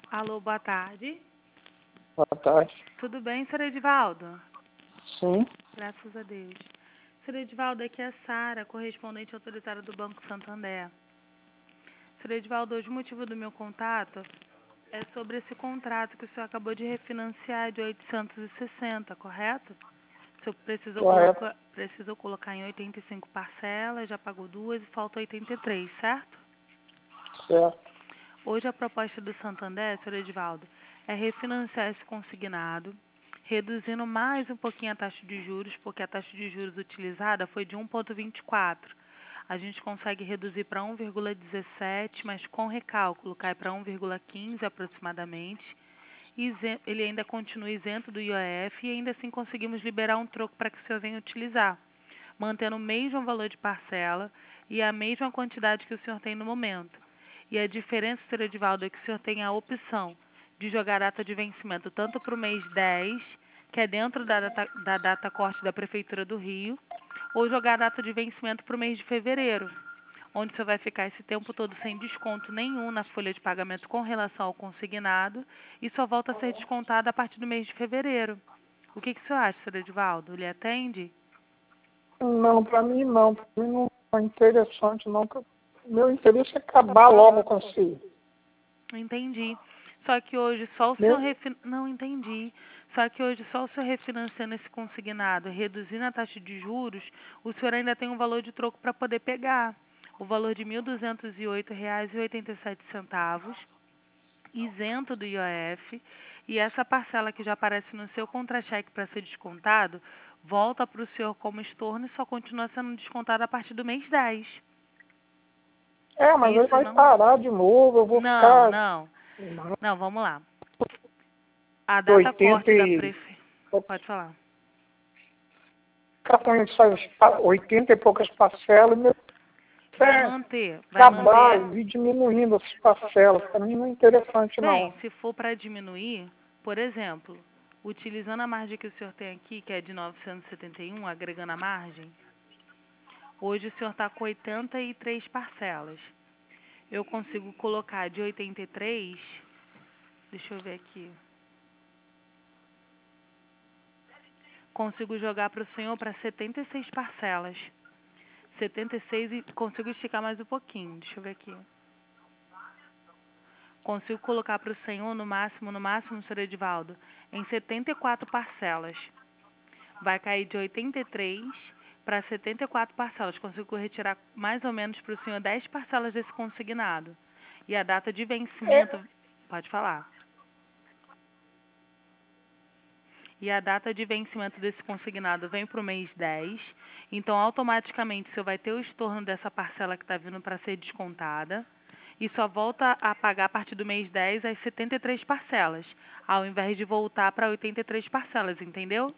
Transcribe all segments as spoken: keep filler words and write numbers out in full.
Alô, boa tarde. Boa tarde. Tudo bem, senhor Edivaldo? Sim. Graças a Deus. Senhor Edivaldo, aqui é a Sara, correspondente autorizada do Banco Santander. Senhor Edivaldo, hoje o motivo do meu contato é sobre esse contrato que o senhor acabou de refinanciar de oitocentos e sessenta, correto? O senhor precisou, Correto. colocar, precisou colocar em oitenta e cinco parcelas, já pagou duas e falta oitenta e três, certo? Certo. Hoje a proposta do Santander, senhor Edivaldo, é refinanciar esse consignado, reduzindo mais um pouquinho a taxa de juros, porque a taxa de juros utilizada foi de um vírgula vinte e quatro. A gente consegue reduzir para um vírgula dezessete, mas com recálculo cai para um vírgula quinze aproximadamente. Isen- Ele ainda continua isento do I O F e ainda assim conseguimos liberar um troco para que o senhor venha utilizar, mantendo o mesmo valor de parcela e a mesma quantidade que o senhor tem no momento. E a diferença, senhor Edivaldo, é que o senhor tem a opção de jogar a data de vencimento tanto para o mês dez, que é dentro da data, da data corte da Prefeitura do Rio, ou jogar a data de vencimento para o mês de fevereiro, onde você vai ficar esse tempo todo sem desconto nenhum na folha de pagamento com relação ao consignado e só volta a ser descontado a partir do mês de fevereiro. O que, que o senhor acha, senhor Edivaldo? Ele atende? Não, para mim não. Para mim não é interessante, não. Meu interesse é acabar logo com esse. Entendi. Só que hoje só o senhor Meu... refin... Não entendi. Só que hoje só o senhor refinanciando esse consignado, reduzindo a taxa de juros, o senhor ainda tem um valor de troco para poder pegar. O valor de mil duzentos e oito reais e oitenta e sete centavos, isento do I O F, e essa parcela que já aparece no seu contra-cheque para ser descontado, volta para o senhor como estorno e só continua sendo descontado a partir do mês dez. É, mas ele Isso vai não... parar de novo, eu vou Não, ficar não. Não, vamos lá. A data oitenta corte da e... prefe... Pode falar. Ficar com essas pa- oitenta e poucas parcelas, meu... Vai é, manter, vai acabar manter. e diminuindo essas parcelas. Para mim não é interessante, Bem, não. se for para diminuir, por exemplo, utilizando a margem que o senhor tem aqui, que é de novecentos e setenta e um, agregando a margem, hoje o senhor está com oitenta e três parcelas. Eu consigo colocar de oitenta e três, deixa eu ver aqui, consigo jogar para o senhor para setenta e seis parcelas. setenta e seis e consigo esticar mais um pouquinho, deixa eu ver aqui. Consigo colocar para o senhor no máximo, no máximo, senhor Edivaldo, em setenta e quatro parcelas. Vai cair de oitenta e três para setenta e quatro parcelas. Consigo retirar mais ou menos para o senhor dez parcelas desse consignado. E a data de vencimento, É, pode falar. E a data de vencimento desse consignado vem para o mês dez. Então, automaticamente, o senhor vai ter o estorno dessa parcela que está vindo para ser descontada. E só volta a pagar a partir do mês dez as setenta e três parcelas, ao invés de voltar para oitenta e três parcelas, entendeu?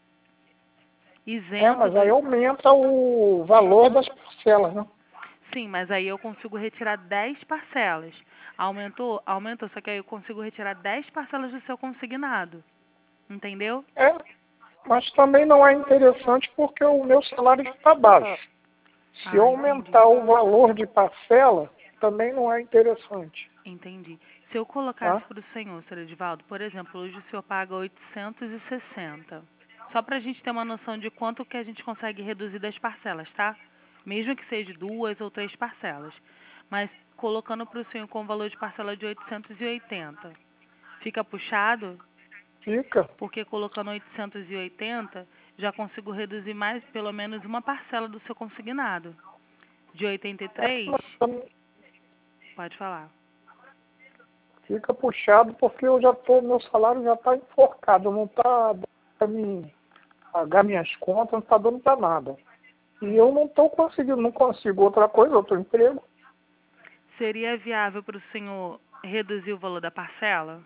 é, Isento mas aí do... aumenta o valor das parcelas, né? Sim, mas aí eu consigo retirar dez parcelas. Aumentou? Aumentou, só que aí eu consigo retirar dez parcelas do seu consignado. Entendeu? É, mas também não é interessante porque o meu salário está baixo. Se eu Ah, entendi. aumentar o valor de parcela, também não é interessante, Entendi. Se eu colocasse tá? para o senhor, senhor Edivaldo, por exemplo, hoje o senhor paga oitocentos e sessenta. Só para a gente ter uma noção de quanto que a gente consegue reduzir das parcelas, tá? Mesmo que seja duas ou três parcelas. Mas colocando para o senhor com o valor de parcela de oitocentos e oitenta. Fica puxado? Fica. Porque colocando oitocentos e oitenta, já consigo reduzir mais, pelo menos uma parcela do seu consignado. De oitenta e três, pode falar. Fica puxado porque eu já tô, meu salário já está enforcado, não está para mim pagar minhas contas, não está dando para nada. E eu não estou conseguindo, não consigo outra coisa, outro emprego. Seria viável para o senhor reduzir o valor da parcela?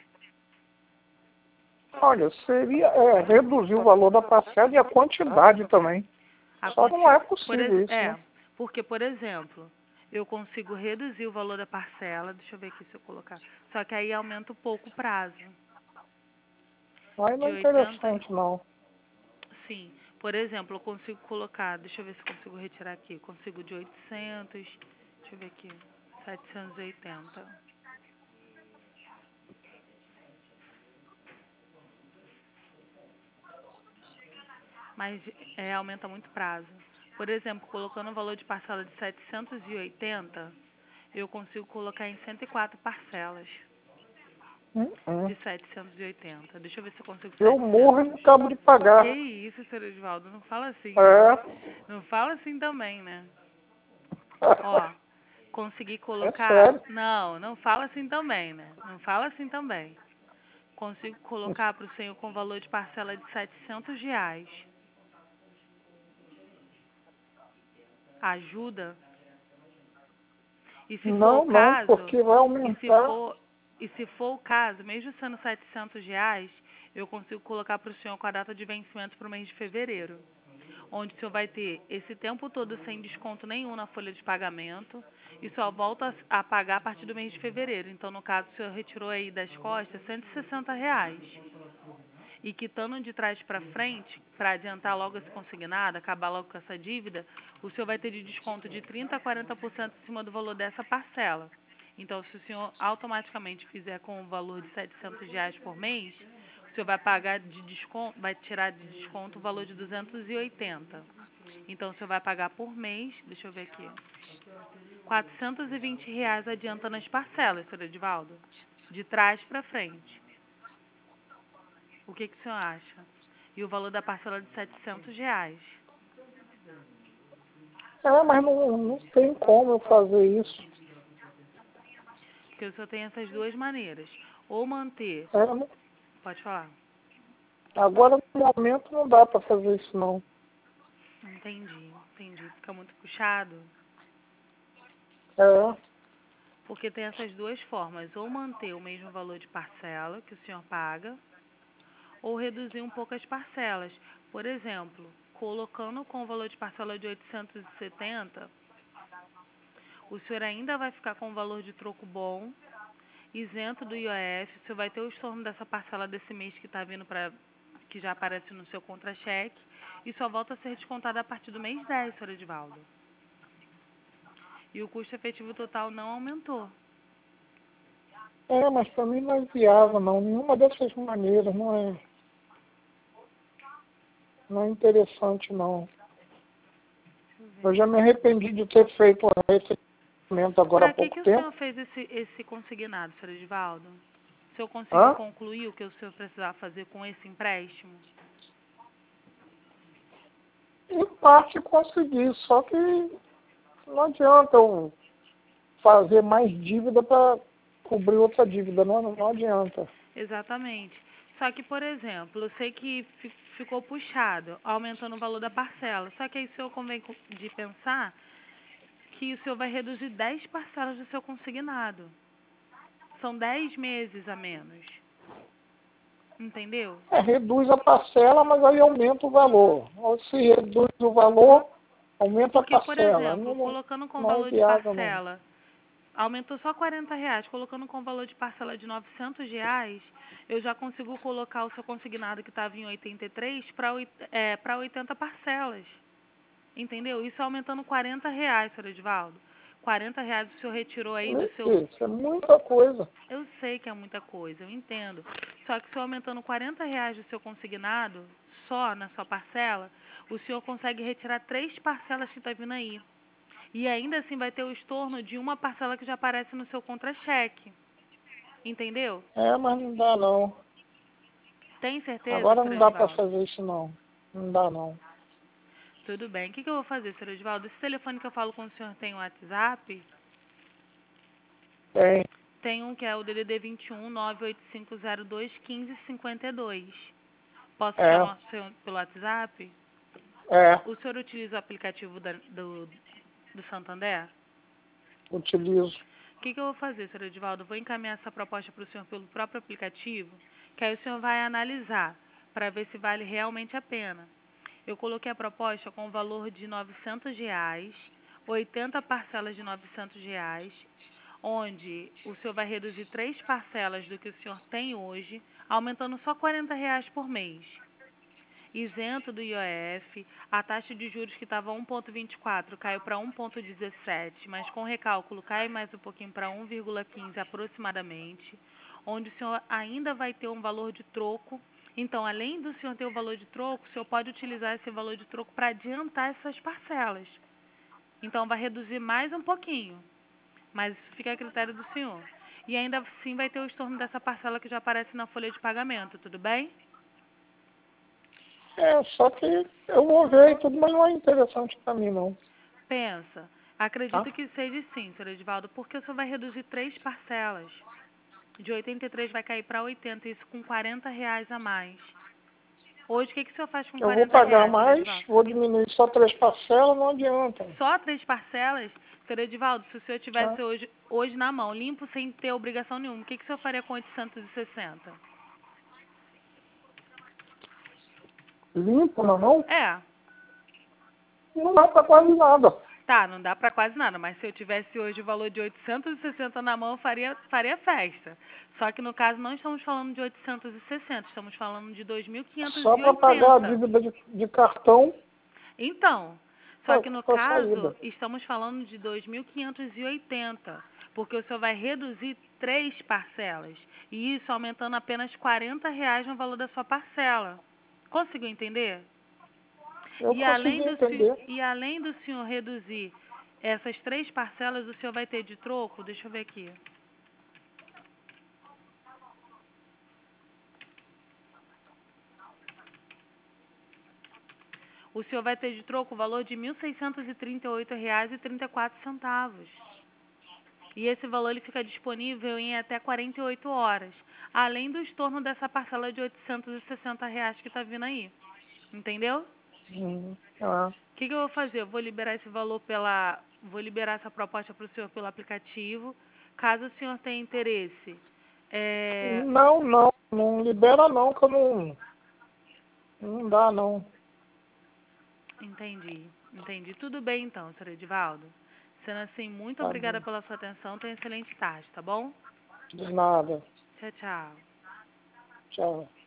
Olha, seria é, reduzir o valor da parcela e a quantidade também. A Só não é quanti... por ex... possível isso, né? É, porque, por exemplo, eu consigo reduzir o valor da parcela, deixa eu ver aqui se eu colocar, só que aí aumenta um pouco o prazo. Aí não De é oitenta, interessante, não. sim. Por exemplo, eu consigo colocar, deixa eu ver se consigo retirar aqui, eu consigo de oitocentos, deixa eu ver aqui, setecentos e oitenta. mas é, aumenta muito prazo. Por exemplo, colocando o valor de parcela de setecentos e oitenta, eu consigo colocar em cento e quatro parcelas Hum, hum. de setecentos e oitenta. Deixa eu ver se eu consigo Eu morro e não setecentos. acabo de Que pagar. isso, senhor Edvaldo, não fala assim. É. Não fala assim também, né? Ó, consegui É colocar... sério. Não, não fala assim também, né? Não fala assim também. Consigo colocar para o senhor com valor de parcela de setecentos reais. Ajuda? E se for o Não, não, caso, porque vai e se aumentar. for, e se for o caso, mesmo sendo setecentos reais, eu consigo colocar para o senhor com a data de vencimento para o mês de fevereiro, onde o senhor vai ter esse tempo todo sem desconto nenhum na folha de pagamento e só volta a pagar a partir do mês de fevereiro. Então, no caso, o senhor retirou aí das costas cento e sessenta reais. E quitando de trás para frente, para adiantar logo esse consignado, acabar logo com essa dívida, o senhor vai ter de desconto de trinta a quarenta por cento em cima do valor dessa parcela. Então, se o senhor automaticamente fizer com o valor de setecentos reais por mês, o senhor vai pagar de desconto, vai tirar de desconto o valor de duzentos e oitenta. Então, o senhor vai pagar por mês, deixa eu ver aqui, quatrocentos e vinte reais adiantando as parcelas, senhor Edivaldo, de trás para frente. O que, que o senhor acha? E o valor da parcela de setecentos reais. É, mas não, não tem como eu fazer isso. Porque o senhor tem essas duas maneiras. Ou manter... É, não- Pode falar. agora, no momento, não dá para fazer isso, não. Entendi, entendi. Fica muito puxado. É, Porque tem essas duas formas. Ou manter o mesmo valor de parcela que o senhor paga, ou reduzir um pouco as parcelas. Por exemplo, colocando com o valor de parcela de oitocentos e setenta, o senhor ainda vai ficar com um valor de troco bom, isento do I O F, o senhor vai ter o estorno dessa parcela desse mês que está vindo para, que já aparece no seu contra-cheque, e só volta a ser descontada a partir do mês dez, senhor Edivaldo. E o custo efetivo total não aumentou. é, mas para mim não é viável, não. Nenhuma dessas maneiras não é, não é interessante, não. Deixa eu Eu ver. já me arrependi de ter feito esse investimento agora há Para que, pouco que o tempo. senhor fez esse, esse consignado, senhor Edivaldo? O senhor conseguiu Hã? concluir o que o senhor precisava fazer com esse empréstimo? Em parte consegui, só que não adianta eu fazer mais dívida para cobrir outra dívida, não, não adianta. Exatamente. Só que, por exemplo, eu sei que fi- ficou puxado, aumentando o valor da parcela. Só que aí o senhor convém co- de pensar que o senhor vai reduzir dez parcelas do seu consignado. São dez meses a menos. Entendeu? É, reduz a parcela, mas aí aumenta o valor. Ou se reduz o valor, aumenta a Porque, por parcela. exemplo, Não, colocando com não é valor de viável, não. parcela, aumentou só quarenta reais, colocando com valor de parcela de novecentos reais, eu já consigo colocar o seu consignado que estava em oitenta e três para é, para oitenta parcelas. Entendeu? Isso aumentando quarenta reais, senhor Edvaldo. quarenta reais o senhor retirou aí do seu... Isso é muita coisa. Eu sei que é muita coisa, eu entendo. Só que o senhor aumentando quarenta reais do seu consignado, só na sua parcela, o senhor consegue retirar três parcelas que está vindo aí. E ainda assim vai ter o estorno de uma parcela que já aparece no seu contra-cheque. Entendeu? É, mas não dá, não. Tem certeza, Agora senhor não dá para Edvaldo? fazer isso, não. Não dá, não. Tudo bem. O que, que eu vou fazer, senhor Edvaldo? Esse telefone que eu falo com o senhor tem o WhatsApp? Tem. Tem um que é o D D D vinte e um, nove oito cinco zero dois, um cinco cinco dois. Posso É, chamar o senhor pelo WhatsApp? é. O senhor utiliza o aplicativo da- do, do Santander? Utilizo. O que, que eu vou fazer, senhor Edivaldo? Vou encaminhar essa proposta para o senhor pelo próprio aplicativo, que aí o senhor vai analisar para ver se vale realmente a pena. Eu coloquei a proposta com o valor de novecentos reais, oitenta parcelas de novecentos reais, onde o senhor vai reduzir três parcelas do que o senhor tem hoje, aumentando só quarenta reais por mês. Isento do I O F, a taxa de juros que estava um vírgula vinte e quatro caiu para um vírgula dezessete, mas com recálculo cai mais um pouquinho para um vírgula quinze aproximadamente, onde o senhor ainda vai ter um valor de troco Então, além do senhor ter o valor de troco, o senhor pode utilizar esse valor de troco para adiantar essas parcelas. Então, vai reduzir mais um pouquinho, mas isso fica a critério do senhor. E ainda assim vai ter o estorno dessa parcela que já aparece na folha de pagamento, tudo bem? É, só que eu vou ver e tudo, mas não é interessante para mim, não. Pensa. Tá? Acredito que seja sim, senhor Edivaldo, porque o senhor vai reduzir três parcelas. De oitenta e três vai cair para oitenta, isso com quarenta reais a mais. Hoje, o que, que o senhor faz com Eu vou quarenta pagar reais, senhor mais, Edivaldo? vou diminuir só três parcelas, não adianta. Só três parcelas? Senhor Edivaldo, se o senhor Tá? tivesse hoje, hoje na mão, limpo, sem ter obrigação nenhuma, o que, que o senhor faria com oitocentos e sessenta? Limpo na mão, É, não dá para quase nada. tá, não dá pra quase nada, mas se eu tivesse hoje o valor de oitocentos e sessenta na mão, eu faria, faria festa. Só que no caso não estamos falando de oitocentos e sessenta, estamos falando de dois mil quinhentos Só e para pagar a oitenta. dívida de, de cartão Então, só para que no a caso, saída. estamos falando de dois mil quinhentos e oitenta, porque o senhor vai reduzir três parcelas, e isso aumentando apenas quarenta reais no valor da sua parcela. Conseguiu entender? Eu E além consegui do, se- entender. e além do senhor reduzir essas três parcelas, o senhor vai ter de troco, deixa eu ver aqui. O senhor vai ter de troco o valor de mil seiscentos e trinta e oito reais e trinta e quatro centavos. E esse valor ele fica disponível em até quarenta e oito horas, além do estorno dessa parcela de oitocentos e sessenta reais que está vindo aí. Entendeu? Hum, ah. O que, que eu vou fazer? Eu vou liberar esse valor pela. Vou liberar essa proposta para o senhor pelo aplicativo. Caso o senhor tenha interesse. É... Não, não, não libera não, que eu não. Não dá não. Entendi, entendi. Tudo bem então, senhor Edivaldo. Sendo assim, muito Tá obrigada bom. pela sua atenção. Tenha uma excelente tarde, tá bom? De nada. Tchau, tchau. Tchau.